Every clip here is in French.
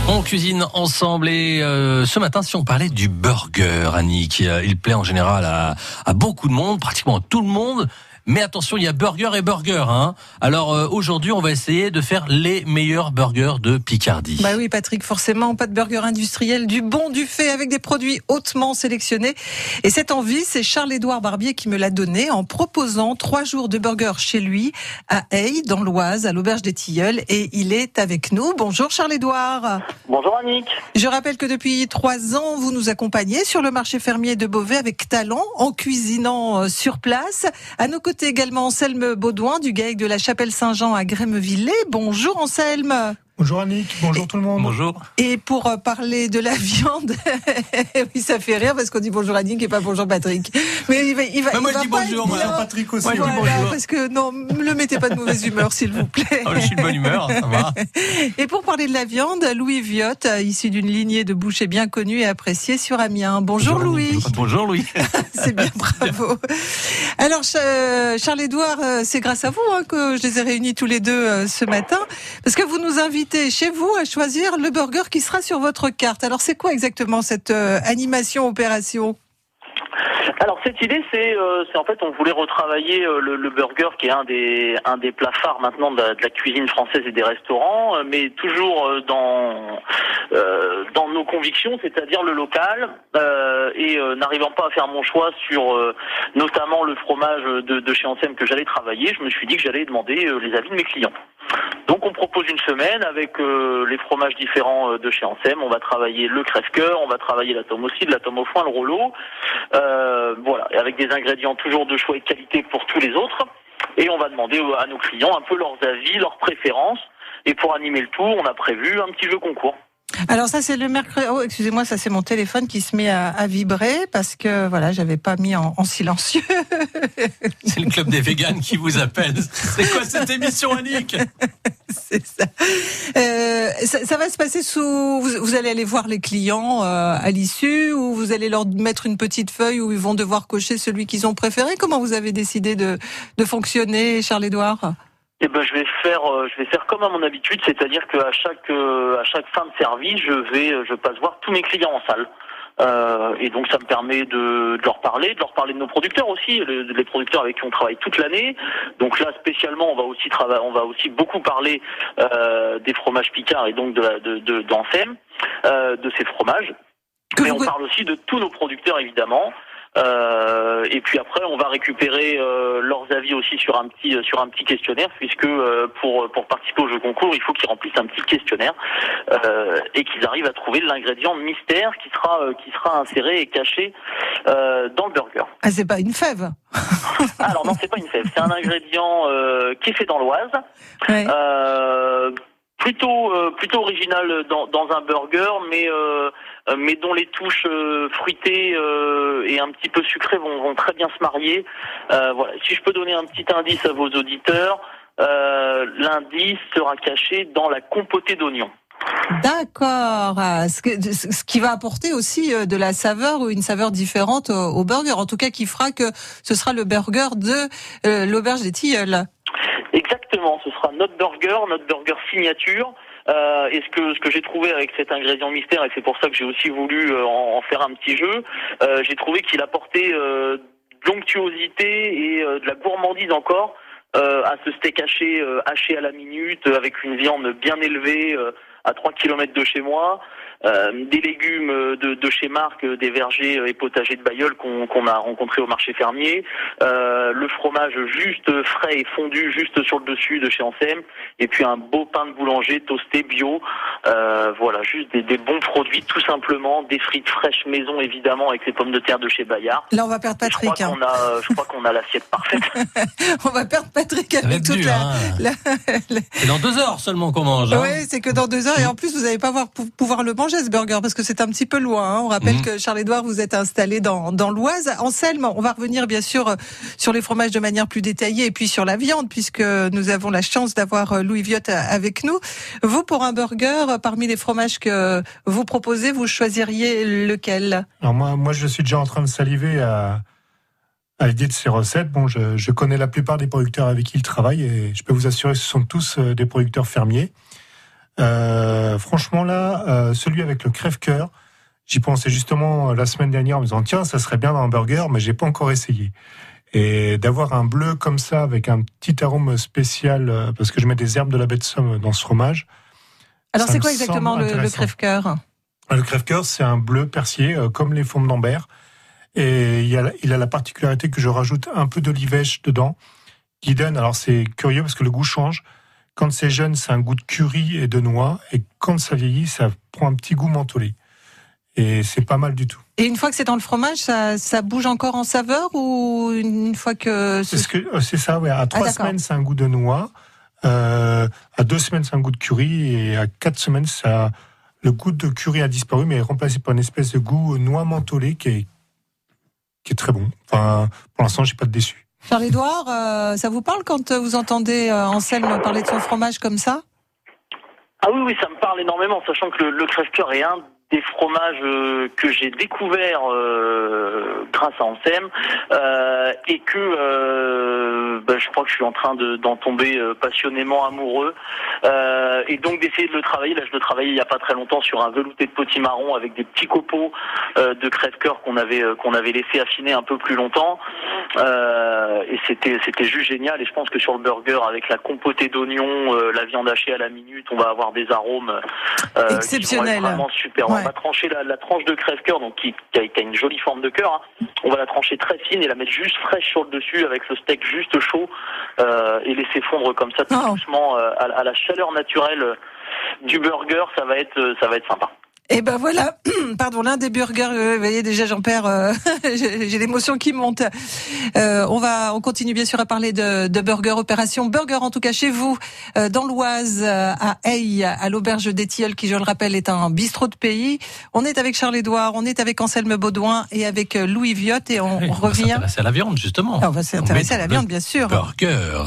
On cuisine ensemble et ce matin, si on parlait du burger, Annick, il plaît en général à beaucoup de monde, pratiquement à tout le monde. Mais attention, il y a burger et burger, hein. Alors aujourd'hui, on va essayer de faire les meilleurs burgers de Picardie. Bah oui, Patrick, forcément, pas de burger industriel, du bon, du fait, avec des produits hautement sélectionnés. Et cette envie, c'est Charles-Édouard Barbier qui me l'a donné en proposant 3 jours de burger chez lui à Aix, dans l'Oise, à l'Auberge des Tilleuls. Et il est avec nous. Bonjour Charles-Édouard. Bonjour Annick. Je rappelle que depuis 3 ans, vous nous accompagnez sur le marché fermier de Beauvais avec talent, en cuisinant sur place. À nos côtés également Anselme Baudouin du GAEC de la Chapelle Saint-Jean à Grémevillers. Bonjour Anselme. Bonjour Annick, bonjour tout le monde. Bonjour. Et pour parler de la viande, oui, ça fait rire parce qu'on dit bonjour Annick et pas bonjour Patrick. Mais il va moi je va dis pas bonjour, être moi. bien. Patrick aussi. Moi, je dis Voilà, bonjour. parce que non, ne le mettez pas de mauvaise humeur s'il vous plaît. Je suis de bonne humeur, ça va. Et pour parler de la viande, Louis Viotte, issu d'une lignée de bouchers bien connue et appréciée sur Amiens. Bonjour Louis. Bonjour Louis. C'est bien, bravo. Alors Charles-Édouard, c'est grâce à vous que je les ai réunis tous les deux ce matin, parce que vous nous invitez chez vous à choisir le burger qui sera sur votre carte. Alors c'est quoi exactement cette animation opération ? Alors cette idée, c'est en fait on voulait retravailler le burger qui est un des plats phares maintenant de la cuisine française et des restaurants, mais toujours dans nos convictions, c'est-à-dire le local, et n'arrivant pas à faire mon choix sur notamment le fromage de chez Ansem que j'allais travailler, je me suis dit que j'allais demander les avis de mes clients. Donc on propose une semaine avec les fromages différents de chez Ansem. On va travailler le crève-cœur, on va travailler la tome au cidre, la tome au foin, le rouleau, voilà, et avec des ingrédients toujours de choix et de qualité pour tous les autres. Et on va demander à nos clients un peu leurs avis, leurs préférences. Et pour animer le tout, on a prévu un petit jeu concours. Alors ça c'est le mercredi. Oh excusez-moi, ça c'est mon téléphone qui se met à vibrer parce que voilà, j'avais pas mis en silencieux. C'est le club des véganes qui vous appelle. C'est quoi cette émission, Annick ? C'est ça. Ça va se passer vous allez aller voir les clients à l'issue, ou vous allez leur mettre une petite feuille où ils vont devoir cocher celui qu'ils ont préféré. Comment vous avez décidé de fonctionner, Charles-Édouard ? Eh ben, je vais faire comme à mon habitude, c'est-à-dire qu'à chaque fin de service, je passe voir tous mes clients en salle. Et donc ça me permet de leur parler de nos producteurs aussi, les producteurs avec qui on travaille toute l'année. Donc là spécialement, on va aussi beaucoup parler des fromages Picard et donc d'Ansem, de ces fromages. Mais on parle aussi de tous nos producteurs évidemment. Et puis après on va récupérer leurs avis aussi sur un petit questionnaire, puisque pour participer au jeu concours il faut qu'ils remplissent un petit questionnaire et qu'ils arrivent à trouver l'ingrédient mystère qui sera inséré et caché dans le burger. Ah, c'est pas une fève. Alors non, c'est pas une fève, c'est un ingrédient qui est fait dans l'Oise. Ouais. Plutôt original dans un burger, mais dont les touches fruitées et un petit peu sucrées vont très bien se marier. Voilà. Si je peux donner un petit indice à vos auditeurs, l'indice sera caché dans la compotée d'oignons. D'accord. Ce qui va apporter aussi de la saveur ou une saveur différente au burger. En tout cas, qui fera que ce sera le burger de l'Auberge des Tilleuls. Exactement, ce sera notre burger signature. Et ce que j'ai trouvé avec cet ingrédient mystère, et c'est pour ça que j'ai aussi voulu en faire un petit jeu, j'ai trouvé qu'il apportait de l'onctuosité et de la gourmandise encore à ce steak haché à la minute, avec une viande bien élevée à 3 km de chez moi. Des légumes de chez Marc, des vergers et potagers de Bailleul qu'on a rencontrés au marché fermier, le fromage juste frais et fondu juste sur le dessus de chez Ansem, et puis un beau pain de boulanger toasté bio. Voilà, juste des bons produits tout simplement, des frites fraîches maison évidemment avec les pommes de terre de chez Bayard. Là on va perdre Patrick. Je crois qu'on a l'assiette parfaite. On va perdre Patrick avec toute C'est dans 2 heures seulement qu'on mange. Hein. Oui, c'est que dans 2 heures, et en plus vous n'allez pas pouvoir le manger ce burger parce que c'est un petit peu loin. Hein. On rappelle que Charles-Édouard, vous êtes installé dans l'Oise. Anselme, on va revenir bien sûr sur les fromages de manière plus détaillée et puis sur la viande, puisque nous avons la chance d'avoir Louis Viotte avec nous. Vous, pour un burger, parmi les fromages que vous proposez, vous choisiriez lequel ? Alors moi, je suis déjà en train de saliver à l'idée de ces recettes. Bon, je connais la plupart des producteurs avec qui ils travaillent et je peux vous assurer que ce sont tous des producteurs fermiers. Franchement là, celui avec le crève-cœur, j'y pensais justement la semaine dernière en me disant tiens, ça serait bien dans un burger, mais j'ai pas encore essayé. Et d'avoir un bleu comme ça avec un petit arôme spécial, parce que je mets des herbes de la baie de Somme dans ce fromage. Alors c'est quoi exactement le crève-cœur ? Le crève-cœur, c'est un bleu persillé, comme les fombes d'Ambert. Et il a la particularité que je rajoute un peu d'olivèche dedans, qui donne, alors c'est curieux parce que le goût change. Quand c'est jeune, c'est un goût de curry et de noix. Et quand ça vieillit, ça prend un petit goût mentholé. Et c'est pas mal du tout. Et une fois que c'est dans le fromage, ça bouge encore en saveur ou une fois que... C'est ça, ouais. À 3 semaines, c'est un goût de noix. À 2 semaines, c'est un goût de curry. Et à 4 semaines, le goût de curry a disparu, mais est remplacé par une espèce de goût noix mentholé qui est très bon. Enfin, pour l'instant, j'ai pas de déçu. Charles-Édouard, ça vous parle quand vous entendez Anselme parler de son fromage comme ça ? Ah oui, ça me parle énormément, sachant que le crève-cœur est un des fromages que j'ai découvert grâce à Anselme et que je crois que je suis en train d'en tomber passionnément amoureux et donc d'essayer de le travailler. Là, je le travaillais il y a pas très longtemps sur un velouté de potimarron avec des petits copeaux de crève-cœur qu'on avait laissé affiner un peu plus longtemps et c'était juste génial. Et je pense que sur le burger avec la compotée d'oignons, la viande hachée à la minute, on va avoir des arômes exceptionnels, qui vont être vraiment super. Ouais. On va trancher la tranche de crève-cœur, donc qui a une jolie forme de cœur. Hein. On va la trancher très fine et la mettre juste fraîche sur le dessus avec le steak juste chaud et laisser fondre comme ça tout doucement à la chaleur naturelle du burger. Ça va être sympa. Et ben voilà, pardon, l'un des burgers, vous voyez déjà j'en perds, j'ai l'émotion qui monte. On continue bien sûr à parler de burger, opération burger en tout cas chez vous, dans l'Oise, à Aye, à l'auberge des Tilleuls, qui je le rappelle est un bistrot de pays. On est avec Charles-Édouard, on est avec Anselme Baudouin et avec Louis Viotte et on revient. On va s'intéresser à la viande justement. On va s'intéresser à la viande bien sûr. Burger.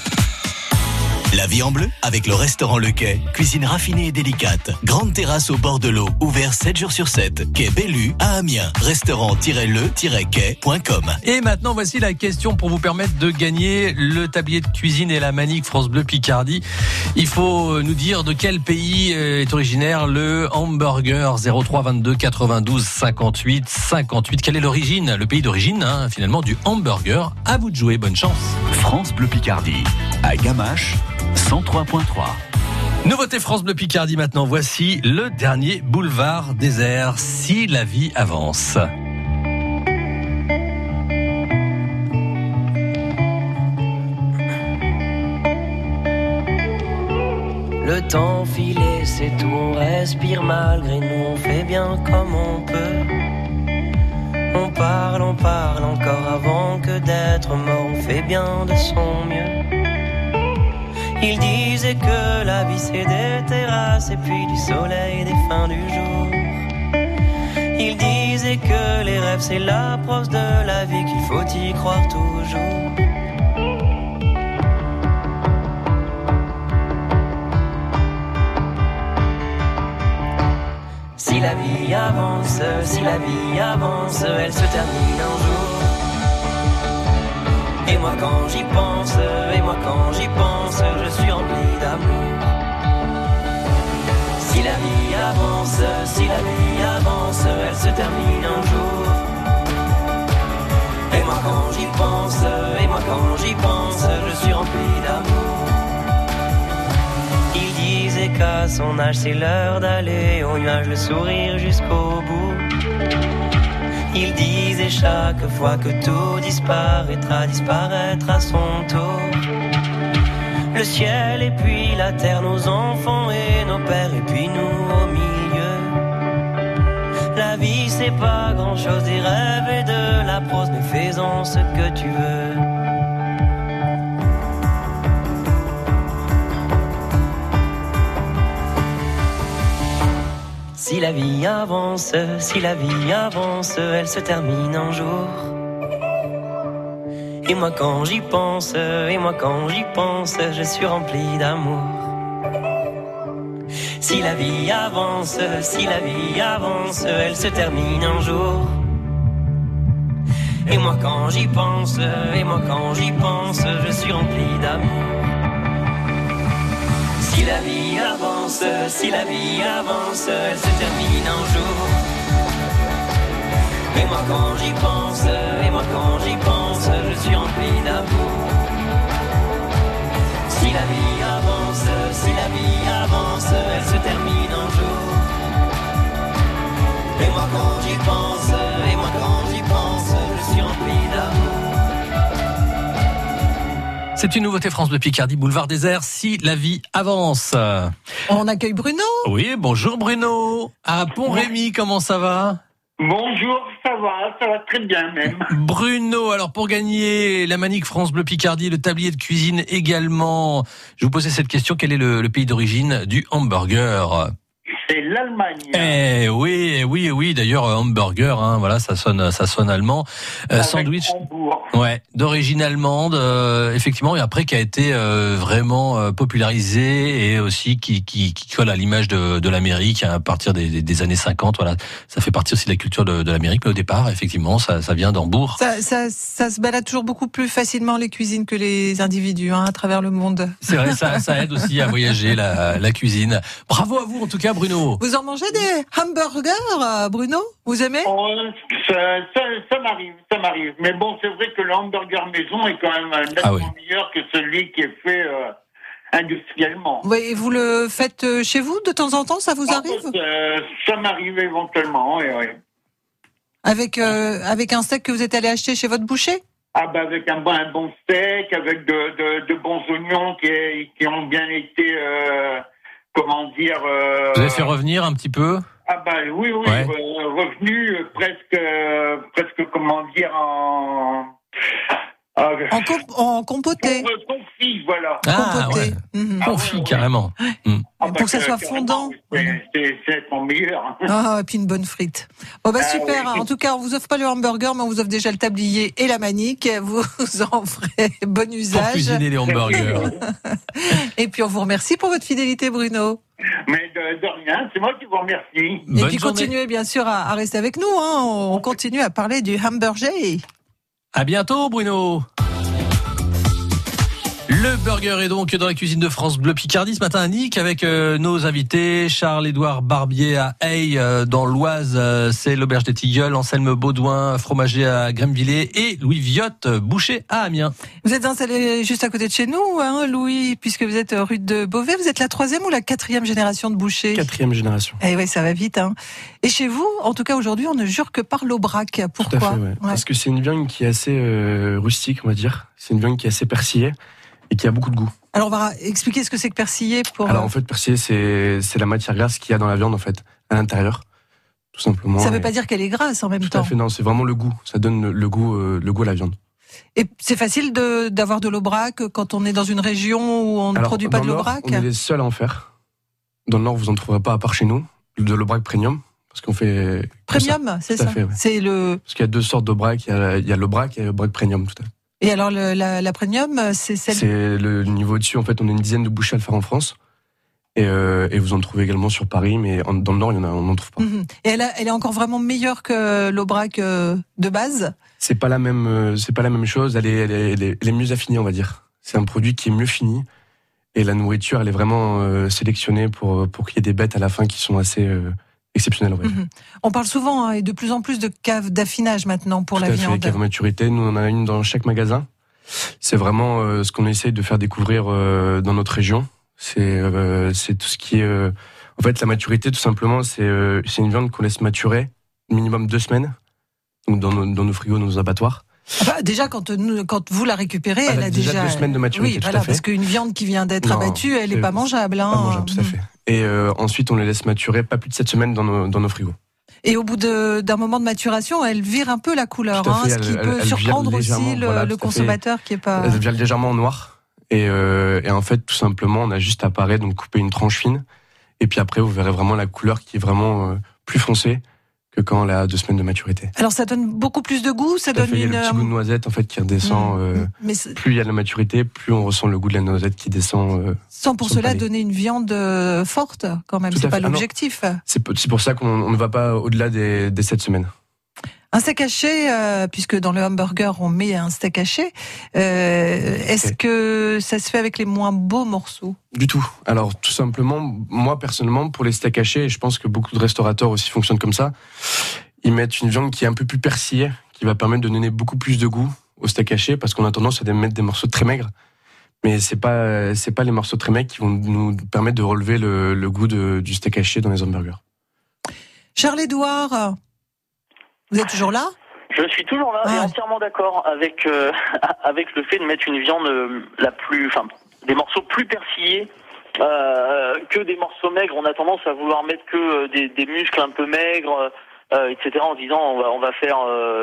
La vie en bleu avec le restaurant Le Quai. Cuisine raffinée et délicate. Grande terrasse au bord de l'eau. Ouvert 7 jours sur 7. Quai Bellu à Amiens. Restaurant-le-quai.com. Et maintenant, voici la question pour vous permettre de gagner le tablier de cuisine et la manique France Bleu Picardie. Il faut nous dire de quel pays est originaire le hamburger. 03 22 92 58 58. Quelle est l'origine, le pays d'origine, finalement, du hamburger? À vous de jouer. Bonne chance. France Bleu Picardie. À Gamache. 103.3. Nouveauté France Bleu Picardie maintenant. Voici le dernier boulevard désert. Si la vie avance. Le temps filé, c'est tout, on respire malgré nous, on fait bien comme on peut. On parle encore avant que d'être mort, on fait bien de son mieux. Ils disaient que la vie c'est des terrasses et puis du soleil et des fins du jour. Ils disaient que les rêves c'est la prose de la vie, qu'il faut y croire toujours. Si la vie avance, elle se termine un jour. Et moi quand j'y pense, je suis rempli d'amour. Si la vie avance, elle se termine un jour. Et moi quand j'y pense, je suis rempli d'amour. Il disait qu'à son âge c'est l'heure d'aller au nuage, le sourire jusqu'au bout. Il disait chaque fois que tout disparaîtra à son tour. Le ciel et puis la terre, nos enfants et nos pères, et puis nous au milieu. La vie c'est pas grand chose, des rêves et de la prose, mais fais-en ce que tu veux. Si la vie avance, elle se termine un jour. Et moi quand j'y pense, je suis rempli d'amour. Si la vie avance, elle se termine un jour. Et moi quand j'y pense, je suis rempli d'amour. Si la vie avance, elle se termine un jour. Et moi quand j'y pense, je suis rempli d'amour. Si la vie avance, elle se termine un jour. Et moi quand j'y pense, je suis rempli d'amour. C'est une nouveauté France Bleu Picardie, boulevard désert, si la vie avance. On accueille Bruno. Oui, bonjour Bruno. À Pont-Rémy, comment ça va ? Bonjour, ça va très bien même. Bruno, alors pour gagner la Manique France Bleu Picardie, le tablier de cuisine également, je vous posais cette question, quel est le pays d'origine du hamburger ? C'est l'Allemagne. Oui, d'ailleurs hamburger, hein, voilà, ça sonne allemand. Sandwich, ouais, d'origine allemande, effectivement, et après qui a été vraiment popularisé et aussi qui colle à l'image de l'Amérique à partir des années 50. Voilà, ça fait partie aussi de la culture de l'Amérique, mais au départ, effectivement, ça vient d'Hambourg. Ça se balade toujours beaucoup plus facilement les cuisines que les individus à travers le monde. C'est vrai, ça aide aussi à voyager la cuisine. Bravo à vous en tout cas, Bruno. Vous en mangez des hamburgers, Bruno ? Vous aimez ? Ça m'arrive. Mais bon, c'est vrai que le hamburger maison est quand même nettement meilleur que celui qui est fait industriellement. Oui, et vous le faites chez vous de temps en temps, ça vous arrive ? Ça m'arrive éventuellement, oui. Avec un steak que vous êtes allé acheter chez votre boucher ? Avec un bon steak, avec de bons oignons qui ont bien été... Vous avez fait revenir un petit peu ? Oui, ouais. Revenu presque comment dire en compoté. Confit, voilà. Compoté. Ouais. Confit, carrément. Pour que ça soit fondant. C'est mon meilleur. Et puis une bonne frite. Super. Oui. En tout cas, on vous offre pas le hamburger, mais on vous offre déjà le tablier et la manique. Vous en ferez bon usage. Pour cuisiner les hamburgers. Et puis on vous remercie pour votre fidélité, Bruno. Mais de rien, c'est moi qui vous remercie. Et puis continuez bien sûr à rester avec nous. On continue à parler du hamburger. À bientôt, Bruno. Le burger est donc dans la cuisine de France Bleu Picardie ce matin à Nick avec nos invités Charles-Édouard Barbier à Hay dans l'Oise, c'est l'Auberge des Tilleuls, Anselme Baudouin, fromager à Gremvillers et Louis Viotte, boucher à Amiens. Vous êtes installé juste à côté de chez nous, hein, Louis, puisque vous êtes rue de Beauvais. Vous êtes la 3e ou la 4e génération de bouchers ? 4e génération. Eh oui, ça va vite. Hein. Et chez vous, en tout cas aujourd'hui, on ne jure que par l'Aubrac. Pourquoi ? Tout à fait, ouais. Parce que c'est une viande qui est assez rustique, on va dire. C'est une viande qui est assez persillée. Et qui a beaucoup de goût. Alors on va expliquer ce que c'est que persillé pour. Alors en fait, persillé, c'est la matière grasse qu'il y a dans la viande en fait, à l'intérieur, tout simplement. Ça veut pas dire qu'elle est grasse en même temps. Tout à fait, non, c'est vraiment le goût. Ça donne le goût à la viande. Et c'est facile d'avoir de l'Aubrac quand on est dans une région où on ne produit pas de l'Aubrac. On est les seuls à en faire. Dans le Nord, vous en trouverez pas à part chez nous, de l'Aubrac premium, parce qu'on fait. Premium, c'est ça. Fait, ouais. C'est le. Parce qu'il y a deux sortes d'Aubrac. Il y a l'Aubrac et l'Aubrac premium, tout à fait. Et alors la premium, c'est celle. C'est le niveau au-dessus. En fait, on a une dizaine de bouchers à le faire en France, et vous en trouvez également sur Paris, mais dans le Nord, on n'en trouve pas. Et elle est encore vraiment meilleure que l'Aubrac de base. C'est pas la même chose. Elle est mieux affinée, on va dire. C'est un produit qui est mieux fini, et la nourriture, elle est vraiment sélectionnée pour qu'il y ait des bêtes à la fin qui sont assez exceptionnelles. On parle souvent et de plus en plus de caves d'affinage maintenant pour la viande. Caves maturité, nous on en a une dans chaque magasin. C'est vraiment ce qu'on essaye de faire découvrir dans notre région. C'est tout ce qui est en fait la maturité, tout simplement. C'est une viande qu'on laisse maturer minimum 2 semaines, donc dans nos frigos, dans nos abattoirs. Déjà, quand vous la récupérez, elle a déjà 2 semaines de maturité. Oui, voilà, parce qu'une viande qui vient d'être abattue, elle n'est pas mangeable. Pas mangeable, tout à fait. Et ensuite, on les laisse maturer pas plus de 7 semaines dans nos frigos. Et au bout d'un moment de maturation, elle vire un peu la couleur, ce qui peut surprendre aussi le consommateur qui est pas. Elle vire légèrement en noir. Et en fait, tout simplement, on a juste à donc couper une tranche fine. Et puis après, vous verrez vraiment la couleur qui est vraiment plus foncée que quand elle a 2 semaines de maturité. Alors ça donne beaucoup plus de goût, ça donne il y a le petit goût de noisette en fait qui redescend. Plus il y a de la maturité, plus on ressent le goût de la noisette qui descend. Sans pour cela donner une viande forte quand même, c'est pas l'objectif. C'est pour ça qu'on ne va pas au-delà des 7 semaines. Un steak haché, puisque dans le hamburger on met un steak haché, est-ce que ça se fait avec les moins beaux morceaux ? Du tout. Alors tout simplement, moi personnellement, pour les steaks hachés, et je pense que beaucoup de restaurateurs aussi fonctionnent comme ça, ils mettent une viande qui est un peu plus persillée, qui va permettre de donner beaucoup plus de goût au steak haché, parce qu'on a tendance à mettre des morceaux très maigres. Mais c'est pas les morceaux très maigres qui vont nous permettre de relever le goût du steak haché dans les hamburgers. Charles-Édouard, vous êtes toujours là ? Je suis toujours là et entièrement d'accord avec le fait de mettre une viande des morceaux plus persillés que des morceaux maigres. On a tendance à vouloir mettre que des muscles un peu maigres, etc. En disant on va faire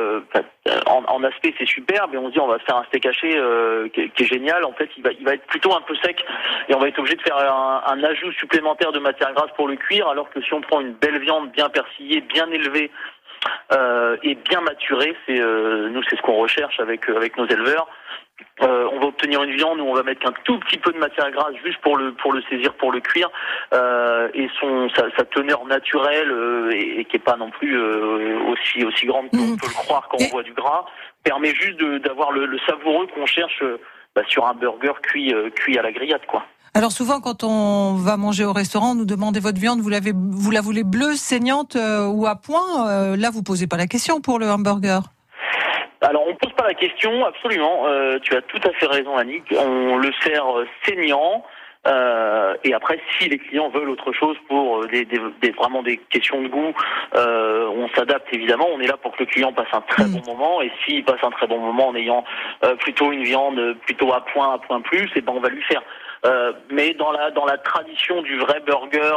en aspect c'est super, mais on se dit on va faire un steak haché qui est génial. En fait, il va être plutôt un peu sec et on va être obligé de faire un ajout supplémentaire de matière grasse pour le cuire, alors que si on prend une belle viande bien persillée, bien élevée et bien maturée, c'est ce qu'on recherche avec nos éleveurs. On va obtenir une viande où on va mettre qu'un tout petit peu de matière grasse juste pour le saisir, pour le cuire, et sa teneur naturelle et qui est pas non plus aussi grande qu'on peut le croire quand on voit du gras, permet juste d'avoir le savoureux qu'on cherche sur un burger cuit à la grillade, quoi. Alors souvent, quand on va manger au restaurant, on nous demande votre viande, vous la voulez bleue, saignante ou à point. Là, vous posez pas la question pour le hamburger. Alors, on pose pas la question, absolument. Tu as tout à fait raison, Annick. On le sert saignant. Et après, si les clients veulent autre chose pour vraiment des questions de goût, on s'adapte évidemment. On est là pour que le client passe un très bon moment. Et s'il passe un très bon moment en ayant plutôt une viande plutôt à point plus, et ben on va lui faire. Mais dans la tradition du vrai burger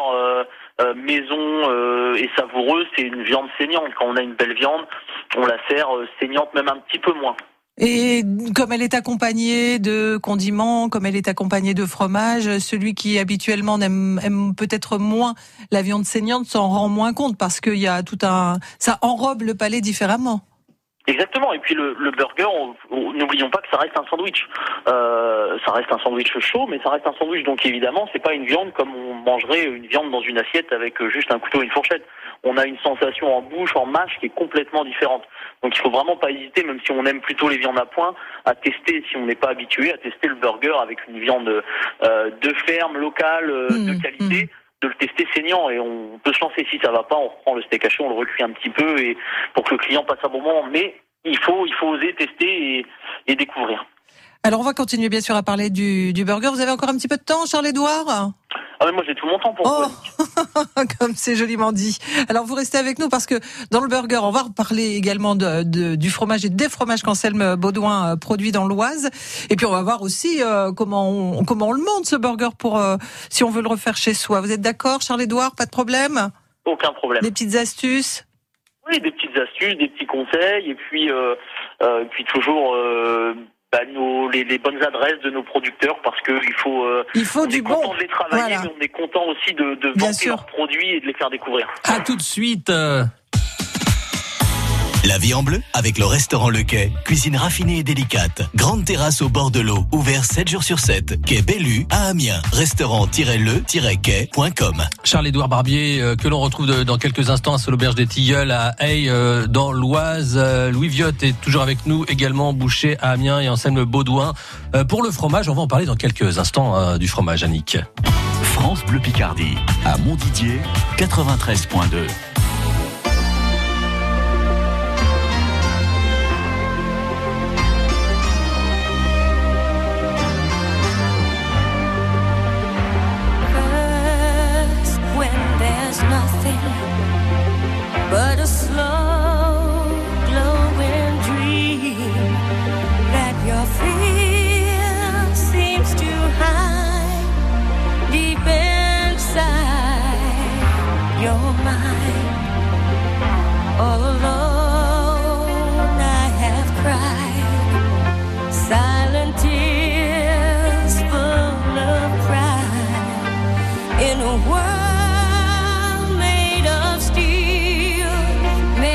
maison et savoureux, c'est une viande saignante. Quand on a une belle viande, on la sert saignante, même un petit peu moins. Et comme elle est accompagnée de condiments, comme elle est accompagnée de fromage, celui qui habituellement aime peut-être moins la viande saignante s'en rend moins compte parce qu'il y a ça enrobe le palais différemment. Exactement. Et puis le burger, n'oublions pas que ça reste un sandwich. Ça reste un sandwich chaud, mais ça reste un sandwich. Donc évidemment, c'est pas une viande comme on mangerait une viande dans une assiette avec juste un couteau et une fourchette. On a une sensation en bouche, en mâche qui est complètement différente. Donc il faut vraiment pas hésiter, même si on aime plutôt les viandes à point, à tester, si on n'est pas habitué, à tester le burger avec une viande de ferme, locale, de qualité. De le tester saignant, et on peut se lancer. Si ça va pas, on reprend le steak haché, on le recuit un petit peu et pour que le client passe un bon moment. Mais il faut oser tester et découvrir. Alors on va continuer bien sûr à parler du burger. Vous avez encore un petit peu de temps, Charles-Édouard ? Ah mais moi j'ai tout mon temps pour vous. Comme c'est joliment dit. Alors vous restez avec nous parce que dans le burger, on va reparler également du fromage et des fromages qu'Anselme Baudouin produit dans l'Oise. Et puis on va voir aussi comment on le monte ce burger pour si on veut le refaire chez soi. Vous êtes d'accord, Charles-Édouard ? Pas de problème ? Aucun problème. Des petites astuces ? Oui, des petites astuces, des petits conseils, et puis toujours les bonnes adresses de nos producteurs, parce que il faut du bon. On est content de les travailler, voilà. Mais on est content aussi de vendre leurs produits et de les faire découvrir. À tout de suite. La vie en bleu avec le restaurant Le Quai. Cuisine raffinée et délicate. Grande terrasse au bord de l'eau. Ouvert 7 jours sur 7. Quai Bellu à Amiens. Restaurant-le-quai.com. Charles-Édouard Barbier, que l'on retrouve dans quelques instants à l'auberge des Tilleuls à Hay, dans l'Oise. Louis Viotte est toujours avec nous, également boucher à Amiens, et Anselme Baudouin. Pour le fromage, on va en parler dans quelques instants du fromage, Annick. France Bleu Picardie, à Montdidier, 93.2. But a slow glowing dream that your fear seems to hide deep inside your mind. All alone I have cried silent tears full of pride in a world made of steel.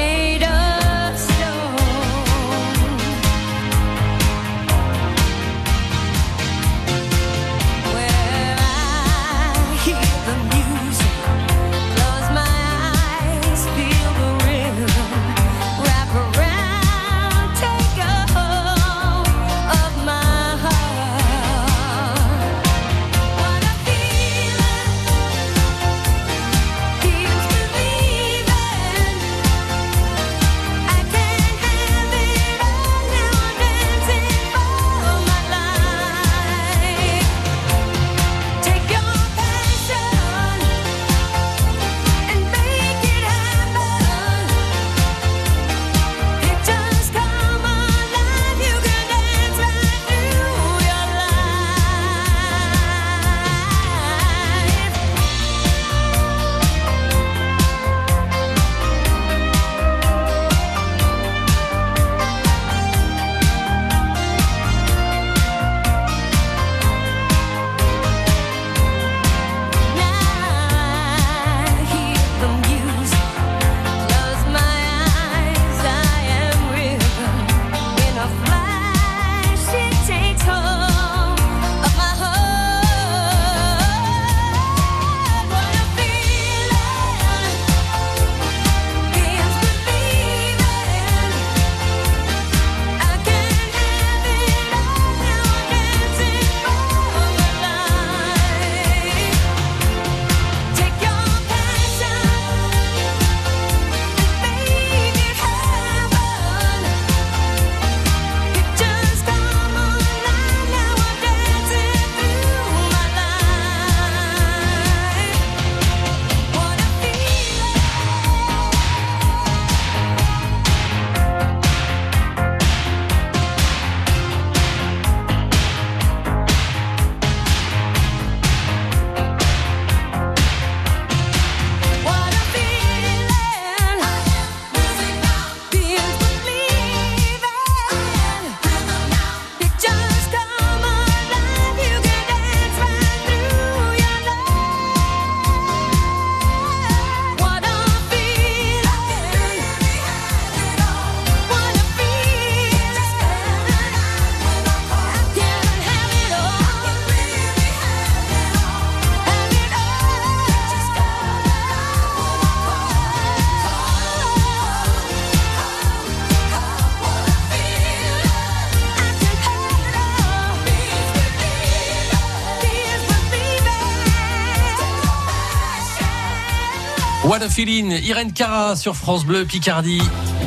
What a feeling, Irène Cara sur France Bleu Picardie.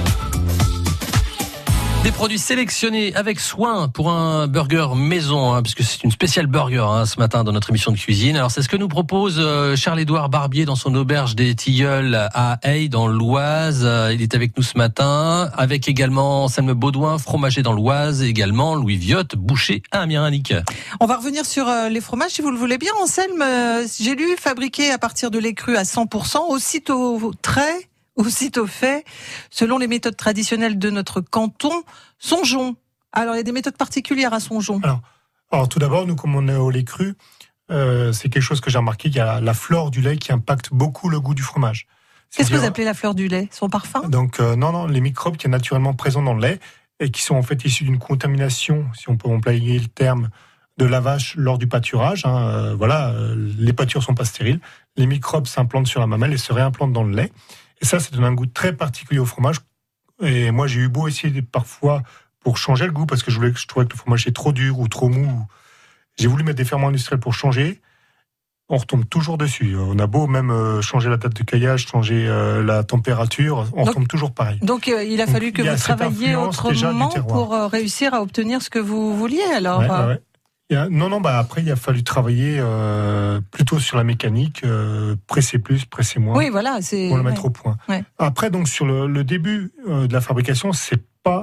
Des produits sélectionnés avec soin pour un burger maison, puisque c'est une spéciale burger ce matin dans notre émission de cuisine. Alors c'est ce que nous propose Charles-Édouard Barbier dans son auberge des Tilleuls à Aix dans l'Oise. Il est avec nous ce matin, avec également Anselme Baudouin, fromager dans l'Oise, et également Louis Viotte, boucher à Amiens. Annick. On va revenir sur les fromages si vous le voulez bien. Anselme, j'ai lu fabriqué à partir de lait cru à 100%, aussitôt fait, selon les méthodes traditionnelles de notre canton, Songeon. Alors, il y a des méthodes particulières à Songeon. Alors tout d'abord, nous, comme on est au lait cru, c'est quelque chose que j'ai remarqué, il y a la flore du lait qui impacte beaucoup le goût du fromage. Qu'est-ce que vous appelez la fleur du lait? Son parfum? Donc, non, les microbes qui sont naturellement présents dans le lait et qui sont en fait issus d'une contamination, si on peut employer le terme, de la vache lors du pâturage. Les pâtures sont pas stériles. Les microbes s'implantent sur la mamelle et se réimplantent dans le lait. Et ça donne un goût très particulier au fromage. Et moi, j'ai eu beau essayer parfois pour changer le goût, parce que je trouvais que le fromage est trop dur ou trop mou. J'ai voulu mettre des ferments industriels pour changer. On retombe toujours dessus. On a beau même changer la date de caillage, changer la température, on retombe toujours pareil. Donc, il a fallu que vous travailliez autrement pour réussir à obtenir ce que vous vouliez, alors. Ouais. Après, il a fallu travailler plutôt sur la mécanique, presser plus, presser moins. Oui, voilà, pour le mettre au point. Ouais. Après, donc, sur le début de la fabrication, c'est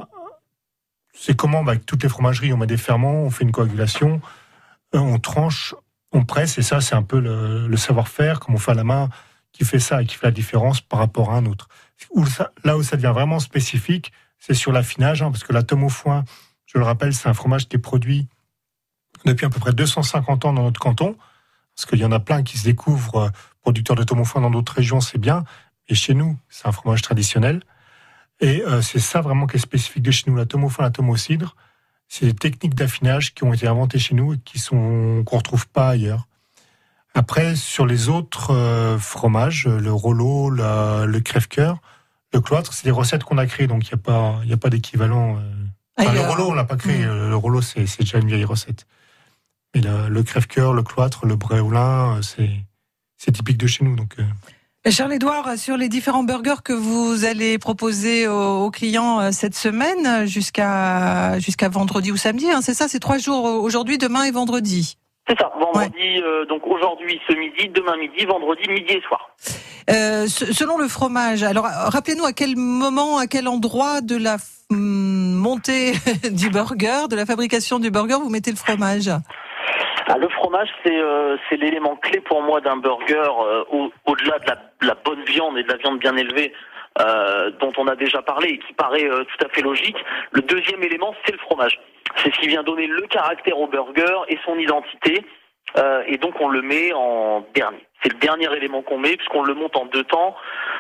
comment, avec toutes les fromageries, on met des ferments, on fait une coagulation, on tranche, on presse, et ça, c'est un peu le savoir-faire, comme on fait à la main, qui fait ça et qui fait la différence par rapport à un autre. Là où ça devient vraiment spécifique, c'est sur l'affinage, parce que la tome au foin, je le rappelle, c'est un fromage qui est produit depuis à peu près 250 ans dans notre canton, parce qu'il y en a plein qui se découvrent producteurs de tomes au foin dans d'autres régions, c'est bien, et chez nous, c'est un fromage traditionnel, et c'est ça vraiment qui est spécifique de chez nous, la tome au foin, la tome au cidre, c'est des techniques d'affinage qui ont été inventées chez nous et qu'on retrouve pas ailleurs. Après, sur les autres fromages, le rollo, le crève-cœur, le cloître, c'est des recettes qu'on a créées, donc il n'y a pas d'équivalent. Le rollo, on l'a pas créé, le rollo, c'est déjà une vieille recette. Et le crève-cœur, le cloître, le bréolin, c'est typique de chez nous. Donc, Charles-Édouard, sur les différents burgers que vous allez proposer aux clients cette semaine, jusqu'à vendredi ou samedi, c'est ça, c'est 3 jours aujourd'hui, demain et vendredi. C'est ça, vendredi, donc aujourd'hui ce midi, demain midi, vendredi midi et soir. Selon le fromage, alors rappelez-nous à quel moment, à quel endroit de la montée du burger, de la fabrication du burger, vous mettez le fromage? Le fromage, c'est l'élément clé pour moi d'un burger, au-delà de la bonne viande et de la viande bien élevée, dont on a déjà parlé et qui paraît tout à fait logique. Le deuxième élément, c'est le fromage. C'est ce qui vient donner le caractère au burger et son identité, et donc on le met en dernier. C'est le dernier élément qu'on met, puisqu'on le monte en 2 temps.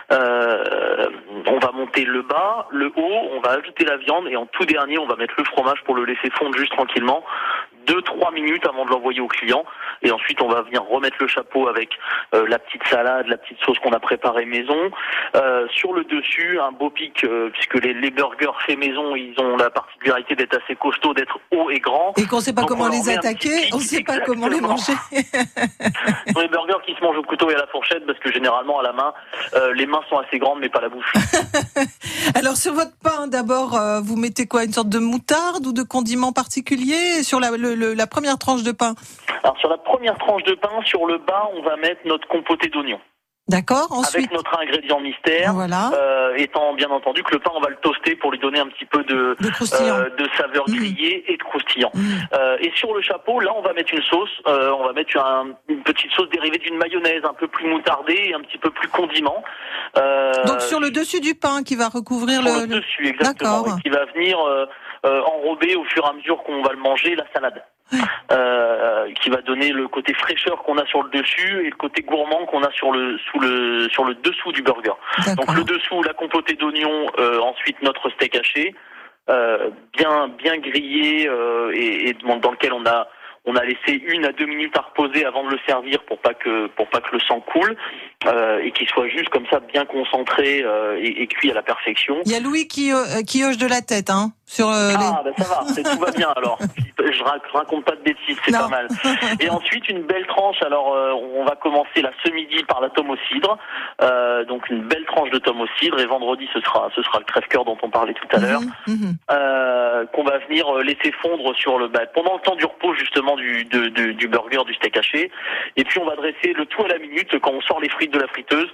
On va monter le bas, le haut, on va ajouter la viande, et en tout dernier, on va mettre le fromage pour le laisser fondre juste tranquillement, 2-3 minutes avant de l'envoyer au client. Et ensuite, on va venir remettre le chapeau avec la petite salade, la petite sauce qu'on a préparée maison. Sur le dessus, un beau pic, puisque les burgers faits maison, ils ont la particularité d'être assez costauds, d'être hauts et grands. Et qu'on ne sait pas comment les attaquer, on ne sait pas comment les manger. Pour les burgers qui se mangent au couteau et à la fourchette, parce que généralement, à la main, les mains sont assez grandes, mais pas la bouche. Alors, sur votre pain, d'abord, vous mettez quoi? Une sorte de moutarde ou de condiment particulier sur la première tranche de pain? Alors, sur la première tranche de pain, sur le bas, on va mettre notre compoté d'oignons. D'accord, ensuite. Avec notre ingrédient mystère, voilà. Étant bien entendu que le pain, on va le toaster pour lui donner un petit peu de saveur grillée et de croustillant. Et sur le chapeau, là, on va mettre une sauce. On va mettre une petite sauce dérivée d'une mayonnaise, un peu plus moutardée et un petit peu plus condiment. Donc sur le dessus du pain qui va recouvrir le dessus, exactement. D'accord. Et qui va venir enrober au fur et à mesure qu'on va le manger la salade. Qui va donner le côté fraîcheur qu'on a sur le dessus et le côté gourmand qu'on a sur le dessous du burger. Donc le dessous, la compotée d'oignons, ensuite notre steak haché, bien grillé et dans lequel on a laissé 1 à 2 minutes à reposer avant de le servir pour pas que le sang coule. et qui soit juste comme ça bien concentré et cuit à la perfection. Il y a Louis qui hoche de la tête, hein, sur bah ça va, tout va bien alors. Je raconte pas de bêtises, c'est pas mal. Et ensuite une belle tranche. Alors on va commencer là ce midi par la tome au cidre, donc une belle tranche de tome au cidre. Et vendredi ce sera le crève-cœur dont on parlait tout à l'heure, qu'on va venir laisser fondre sur pendant le temps du repos justement du burger, du steak haché. Et puis on va dresser le tout à la minute quand on sort les frites de la friteuse.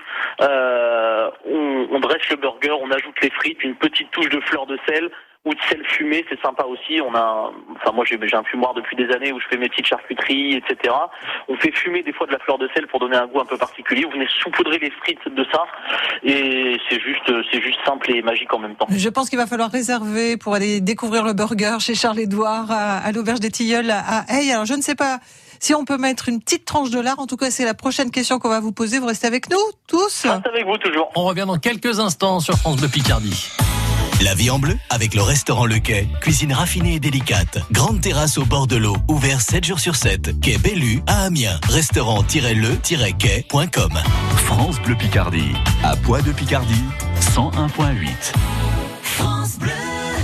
On dresse le burger, on ajoute les frites, une petite touche de fleur de sel ou de sel fumé, c'est sympa aussi. Moi j'ai un fumoir depuis des années où je fais mes petites charcuteries, etc. On fait fumer des fois de la fleur de sel pour donner un goût un peu particulier. Vous venez saupoudrer les frites de ça et c'est juste simple et magique en même temps. Je pense qu'il va falloir réserver pour aller découvrir le burger chez Charles-Édouard à l'Auberge des Tilleuls à Hey. Alors je ne sais pas si on peut mettre une petite tranche de lard. En tout cas, c'est la prochaine question qu'on va vous poser. Vous restez avec nous, tous? Je reste avec vous, toujours. On revient dans quelques instants sur France Bleu Picardie. La vie en bleu avec le restaurant Le Quai. Cuisine raffinée et délicate. Grande terrasse au bord de l'eau. Ouvert 7 jours sur 7. Quai Bellu à Amiens. Restaurant-le-quai.com. France Bleu Picardie. À Poix de Picardie, 101.8. France Bleu.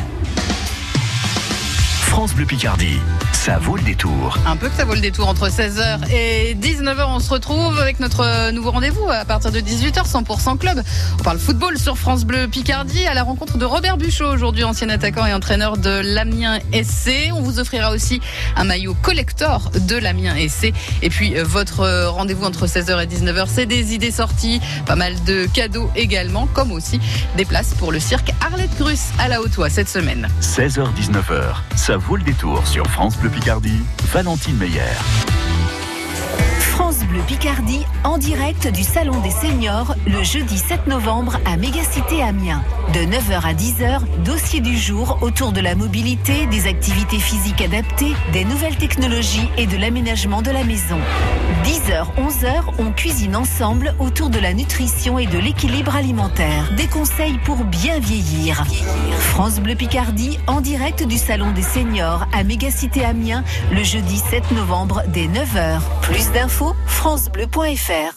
France Bleu Picardie. Ça vaut le détour. Un peu que ça vaut le détour. Entre 16h et 19h, on se retrouve avec notre nouveau rendez-vous à partir de 18h, 100% Club. On parle football sur France Bleu Picardie à la rencontre de Robert Buchot, aujourd'hui ancien attaquant et entraîneur de l'Amiens SC. On vous offrira aussi un maillot collector de l'Amiens SC. Et puis votre rendez-vous entre 16h et 19h, c'est des idées sorties, pas mal de cadeaux également, comme aussi des places pour le cirque Arlette Grus à la Haute-Oie cette semaine. 16h-19h, ça vaut le détour sur France Bleu Picardie. Valentine Meyer. France Bleu Picardie, en direct du Salon des Seniors, le jeudi 7 novembre à Mégacité Amiens. De 9h à 10h, dossier du jour autour de la mobilité, des activités physiques adaptées, des nouvelles technologies et de l'aménagement de la maison. 10h, 11h, on cuisine ensemble autour de la nutrition et de l'équilibre alimentaire. Des conseils pour bien vieillir. France Bleu Picardie, en direct du Salon des Seniors à Mégacité Amiens, le jeudi 7 novembre dès 9h. Plus d'infos, francebleu.fr.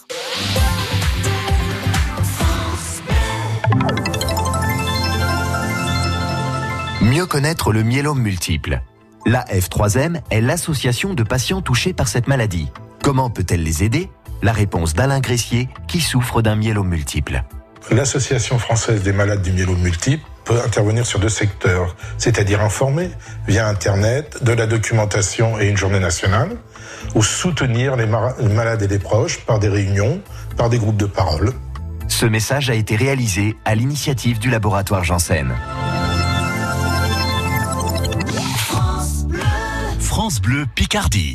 Mieux connaître le myélome multiple. La F3M est l'association de patients touchés par cette maladie. Comment peut-elle les aider? La réponse d'Alain Gressier, qui souffre d'un myélome multiple. L'Association française des malades du myélome multiple peut intervenir sur 2 secteurs, c'est-à-dire informer via Internet, de la documentation et une journée nationale, ou soutenir les malades et les proches par des réunions, par des groupes de parole. Ce message a été réalisé à l'initiative du laboratoire Janssen. France Bleu Picardie.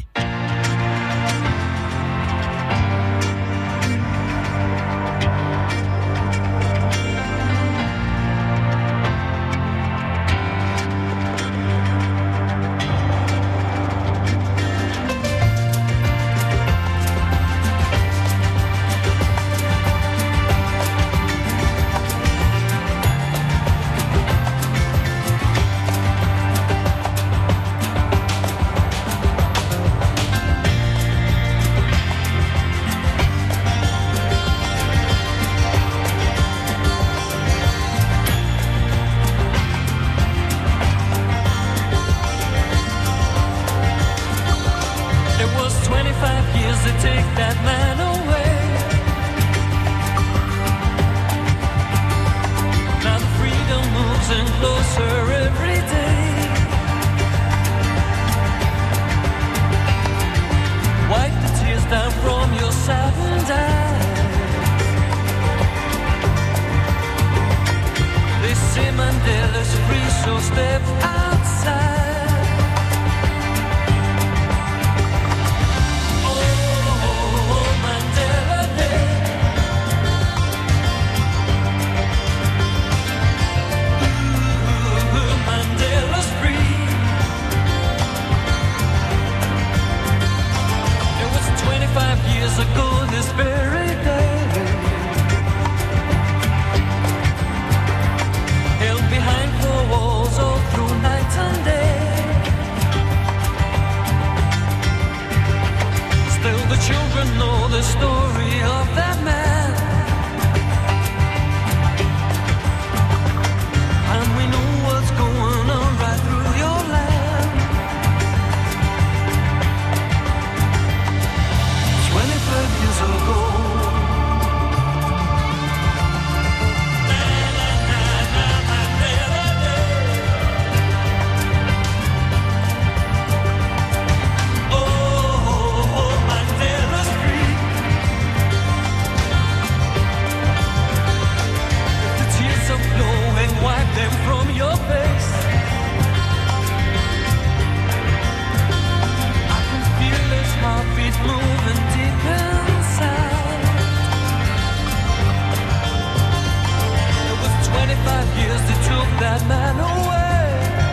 years they took that man away.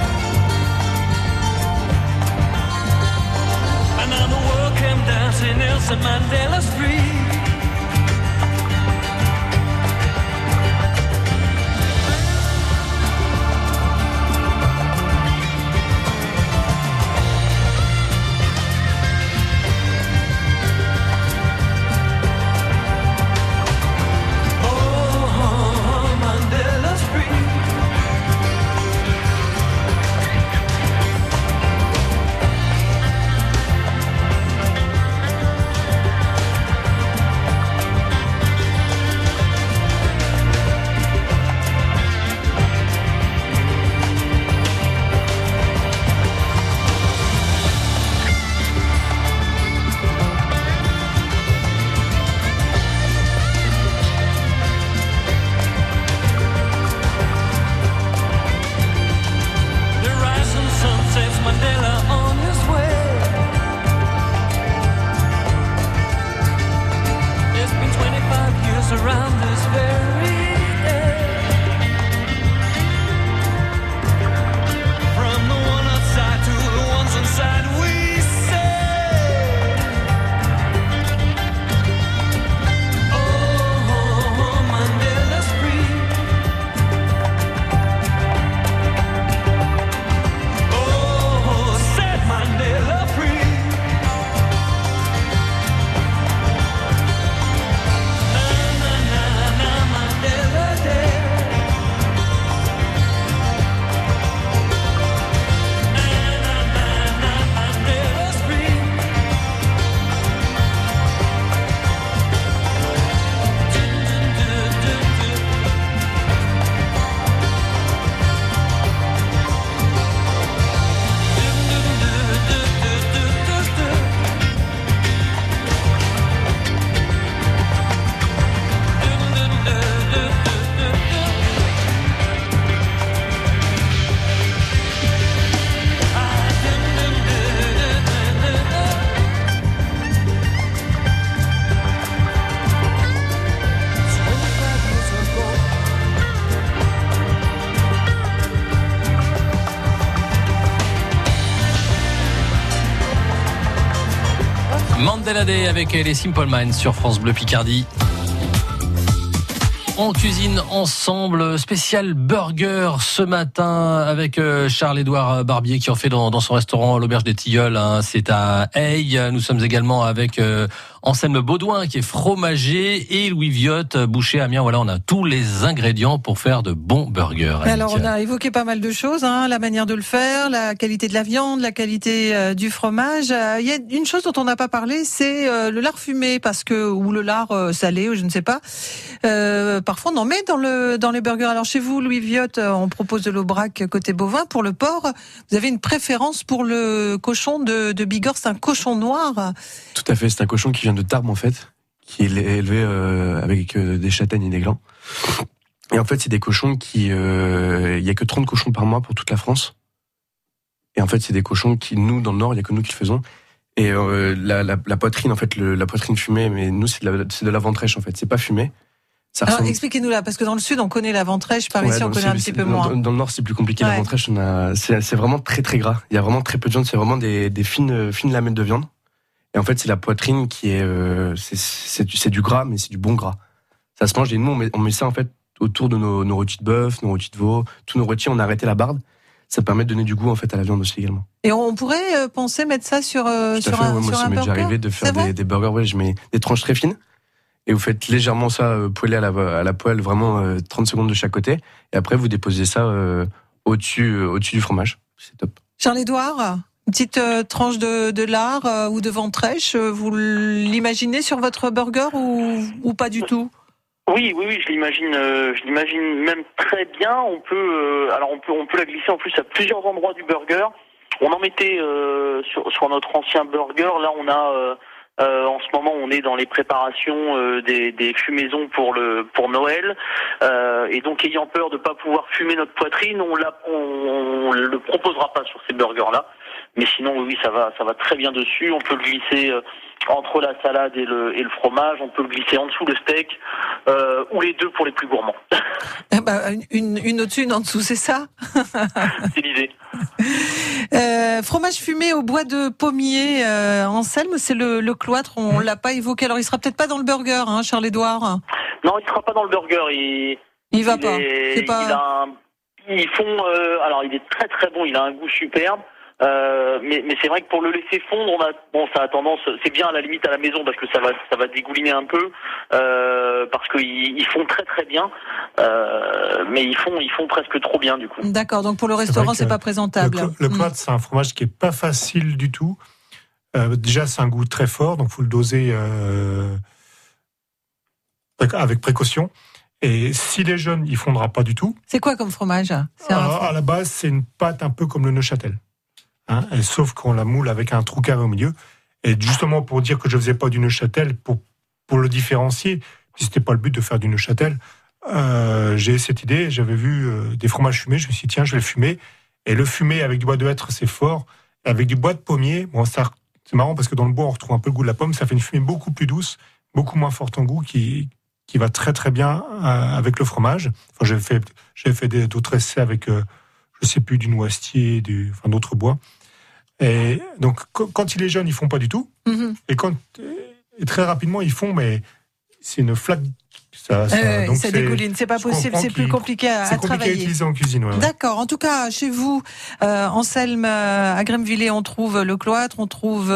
And now the world came dancing Nelson Mandela Street. Mandela Day avec les Simple Minds sur France Bleu Picardie. On cuisine ensemble, spécial burger ce matin avec Charles-Édouard Barbier qui en fait dans son restaurant l'Auberge des Tilleuls. C'est à Aigues. Nous sommes également avec Anselme Baudouin qui est fromager et Louis Viotte, boucher à Amiens. Voilà, on a tous les ingrédients pour faire de bons burgers. Alors on a évoqué pas mal de choses, la manière de le faire, la qualité de la viande, la qualité du fromage. Il y a une chose dont on n'a pas parlé, c'est le lard fumé, ou le lard salé, ou je ne sais pas. Parfois on en met dans les burgers. Alors chez vous, Louis Viotte, on propose de l'Aubrac côté bovin. Pour le porc, vous avez une préférence pour le cochon de Bigorre, c'est un cochon noir. Tout à fait, c'est un cochon qui vient de Tarbes en fait, qui est élevé avec des châtaignes et des glands. Et en fait, c'est des cochons qui... Il y a que 30 cochons par mois pour toute la France. Et en fait, c'est des cochons qui, nous, dans le Nord, il y a que nous qui le faisons. Et la poitrine, en fait, la poitrine fumée, mais nous, c'est de la ventrèche, en fait. C'est pas fumé. Alors, expliquez-nous là, parce que dans le Sud, on connaît la ventrèche, par ici, on connaît un petit peu moins. Dans le Nord, c'est plus compliqué. La ventrèche, c'est vraiment très, très gras. Il y a vraiment très peu de viande. C'est vraiment des fines lamelles de viande. Et en fait, c'est la poitrine qui est, c'est du gras, mais c'est du bon gras. Ça se mange et nous, on met ça en fait autour de nos rôtis de bœuf, nos rôtis de veau, tous nos rôtis. On a arrêté la barbe. Ça permet de donner du goût en fait à la viande aussi également. Et on pourrait penser mettre ça sur un burger. Moi, ça m'est déjà arrivé de faire des burgers. Ouais, je mets des tranches très fines et vous faites légèrement ça poêler à la poêle, vraiment 30 secondes de chaque côté. Et après, vous déposez ça au-dessus du fromage. C'est top. Charles-Édouard, une petite tranche de lard ou de ventrèche, vous l'imaginez sur votre burger ou pas du tout? Oui, je l'imagine même très bien. On peut la glisser en plus à plusieurs endroits du burger. On en mettait sur notre ancien burger. Là, on a en ce moment, on est dans les préparations des fumaisons pour Noël. Et donc, ayant peur de pas pouvoir fumer notre poitrine, on le proposera pas sur ces burgers-là. Mais sinon, oui, ça va très bien dessus. On peut le glisser entre la salade et le fromage. On peut le glisser en dessous le steak, ou les deux pour les plus gourmands. Une au-dessus, une en dessous, c'est ça? C'est l'idée. Fromage fumé au bois de pommier, Anselme, c'est le cloître, on l'a pas évoqué. Alors il sera peut-être pas dans le burger, hein, Charles-Édouard? Non, il sera pas dans le burger. Il va pas. Ils font. Alors il est très très bon. Il a un goût superbe. Mais c'est vrai que pour le laisser fondre, ça a tendance. C'est bien à la limite à la maison parce que ça va dégouliner un peu parce qu'ils font très très bien. Mais ils font presque trop bien du coup. D'accord. Donc pour le restaurant, c'est pas présentable. Le cloître, c'est un fromage qui est pas facile du tout. Déjà, c'est un goût très fort, donc faut le doser avec précaution. Et s'il est jeune, il fondra pas du tout. C'est quoi comme fromage? À la base, c'est une pâte un peu comme le Neuchâtel. Hein, et sauf qu'on la moule avec un trou carré au milieu. Et justement, pour dire que je faisais pas du Neuchâtel, pour le différencier, puis c'était pas le but de faire du Neuchâtel, j'ai cette idée, j'avais vu des fromages fumés, je me suis dit, tiens, je vais le fumer. Et le fumer avec du bois de hêtre, c'est fort. Et avec du bois de pommier, c'est marrant parce que dans le bois, on retrouve un peu le goût de la pomme, ça fait une fumée beaucoup plus douce, beaucoup moins forte en goût, qui va très très bien avec le fromage. Enfin, j'ai fait d'autres essais avec, je sais plus, du noisetier, d'autres bois. Et donc, quand il est jeune, ils font pas du tout. Mm-hmm. Et très rapidement, ils font, mais c'est une flaque. Donc ça dégouline, c'est pas possible, c'est plus compliqué à travailler. C'est compliqué à utiliser en cuisine, ouais. D'accord. En tout cas, chez vous, Anselme, à Gremvillers, on trouve le cloître, on trouve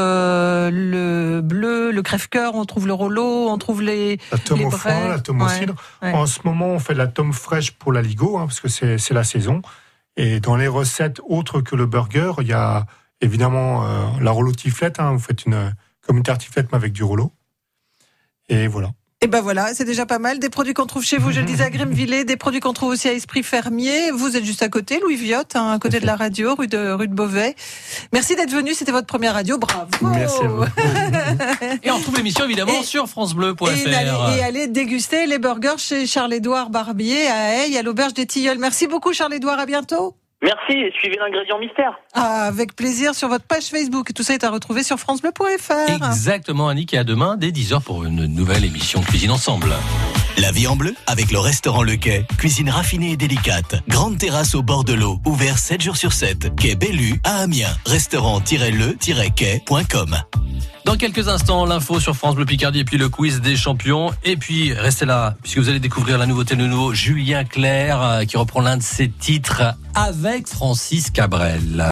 le bleu, le crève-cœur, on trouve le rollo, on trouve la tome au foin, la tome au cidre. Ouais. En ce moment, on fait de la tome fraîche pour l'aligot, parce que c'est la saison. Et dans les recettes autres que le burger, il y a évidemment la rouleau tartiflette. Vous faites comme une tartiflette, mais avec du rouleau. Et voilà. Et ben voilà, c'est déjà pas mal. Des produits qu'on trouve chez vous, je le disais, à Gremvillers, des produits qu'on trouve aussi à Esprit Fermier. Vous êtes juste à côté, Louis Viotte, à côté de la radio, rue de Beauvais. Merci d'être venu, c'était votre première radio, bravo. Merci à vous. Et on trouve l'émission évidemment sur francebleu.fr. Et allez déguster les burgers chez Charles-Édouard Barbier à Aye, à l'Auberge des Tilleuls. Merci beaucoup Charles-Édouard, à bientôt. Merci, et suivez l'ingrédient mystère. Avec plaisir sur votre page Facebook. Tout ça est à retrouver sur francebleu.fr. Exactement, Annick, et à demain dès 10h pour une nouvelle émission Cuisine Ensemble. La vie en bleu avec le restaurant Le Quai. Cuisine raffinée et délicate. Grande terrasse au bord de l'eau. Ouvert 7 jours sur 7. Quai Bellu à Amiens. Restaurant-le-quai.com. Dans quelques instants, l'info sur France Bleu Picardie et puis le quiz des champions. Et puis, restez là, puisque vous allez découvrir la nouveauté de nouveau, Julien Clerc, qui reprend l'un de ses titres avec Francis Cabrel.